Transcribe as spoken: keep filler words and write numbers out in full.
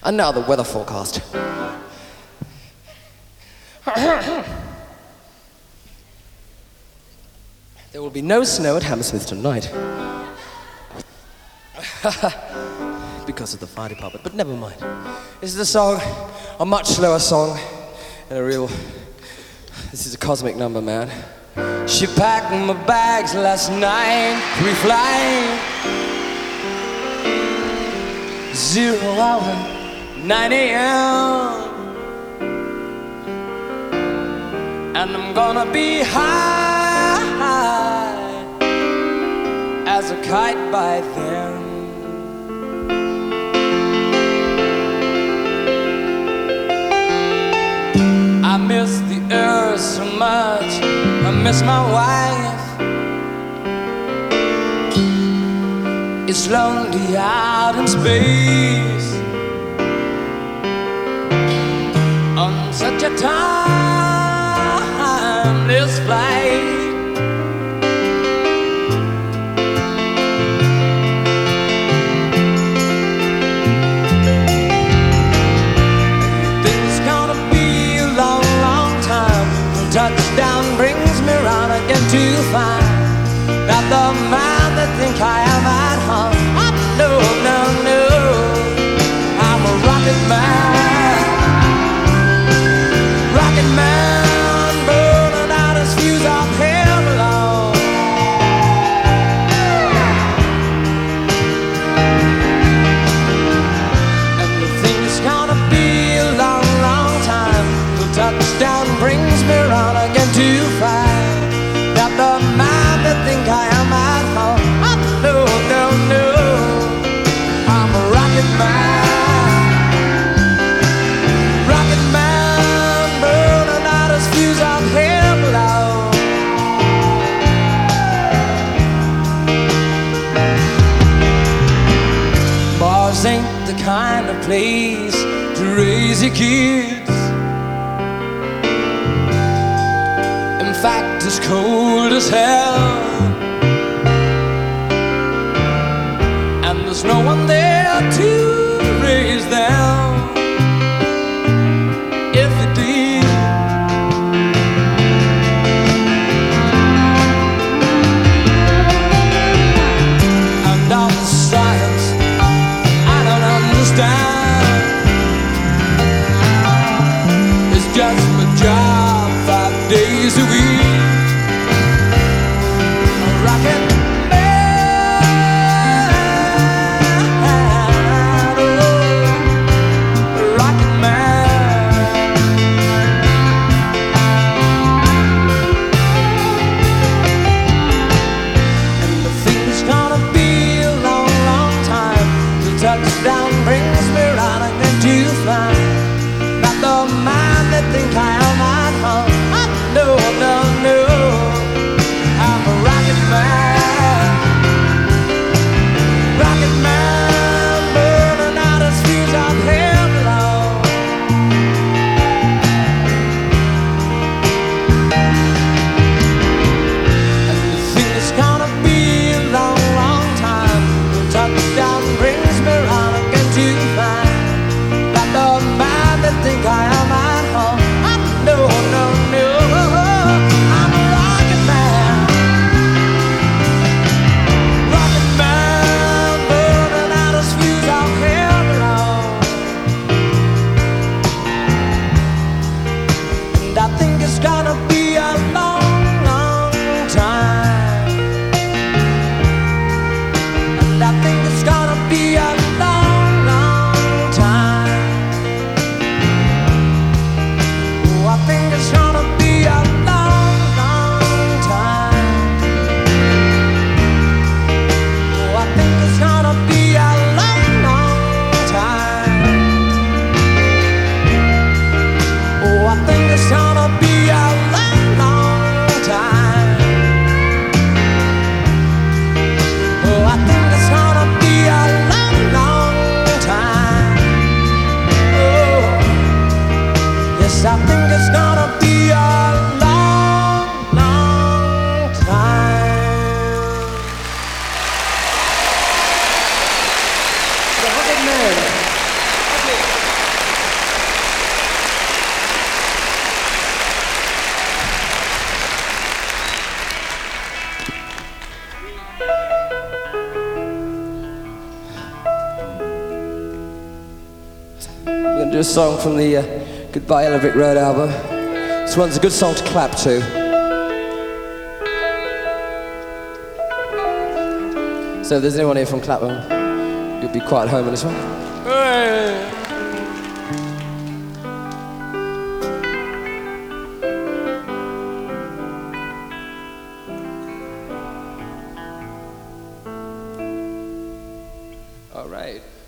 And now the weather forecast. There will be no snow at Hammersmith tonight. Because of the fire department, but never mind. This is a song, a much slower song, and a real, this is a cosmic number, man. She packed my bags last night, pre-flying. Zero hour, nine a.m. And I'm gonna be high as a kite by then. I miss the earth so much, I miss my wife. It's lonely out in space on such a timeless flight. Touchdown brings me round again to find that the man that think I am at home. No, no, no, I'm a rocket man, rocket man, burning out his fuse up here below. And the thing is gonna be a long, long time till touchdown brings me round again to find that the man that think I am at home. No, no, no, I'm a rocket man, rocket man, burning out his fuse up here below. Mars ain't the kind of place to raise your kids. In fact, it's cold as hell, and there's no one there to raise them. If you did, and all the science I don't understand, it's just my job five days a week. We're going to do a song from the uh, Goodbye Yellow Brick Road album. This one's a good song to clap to. So if there's anyone here from Clapham, you'll be quite at home on this one. Hey. All right.